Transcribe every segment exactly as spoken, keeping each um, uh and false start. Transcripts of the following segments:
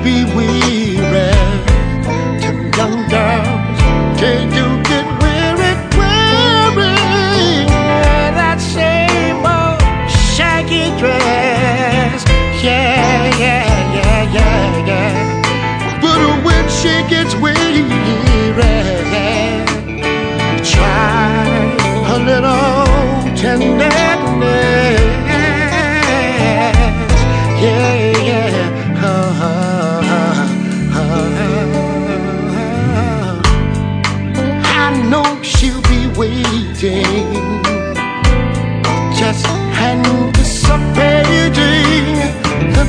be weary. To young girls, till you get weary, weary. That same old shaggy dress. Yeah, yeah, yeah, yeah, yeah. But when she gets weary, try a little tenderness. Yeah, yeah. Uh, uh, uh. I know she'll be waiting, just anticipating the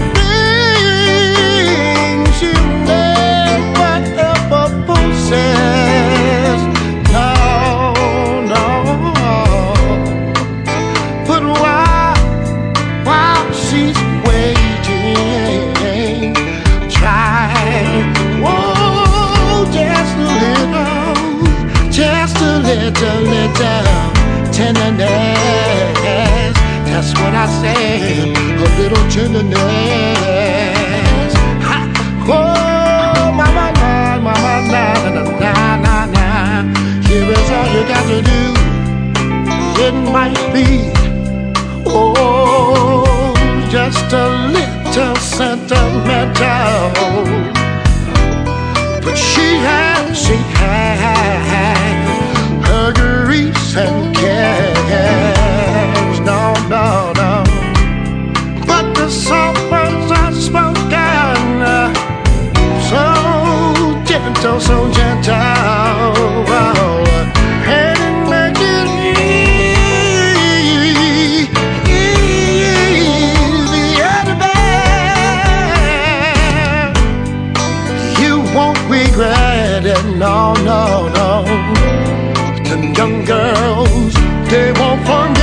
things you never ever possess. No, no. But while, while she's waiting, try, oh, just a little, just a little, little tenderness. That's what I say, a little tenderness. Ha. Oh, mama, na, mama, na, na, na, na, na. Here is all you got to do. It might be, oh, just a little sentimental, but she has, she has her griefs and cares. No, no, no. But the soft words are spoken, so gentle, so gentle, and it makes it easier to bear. You won't regret it, no, no, no. The young girls, they won't forget.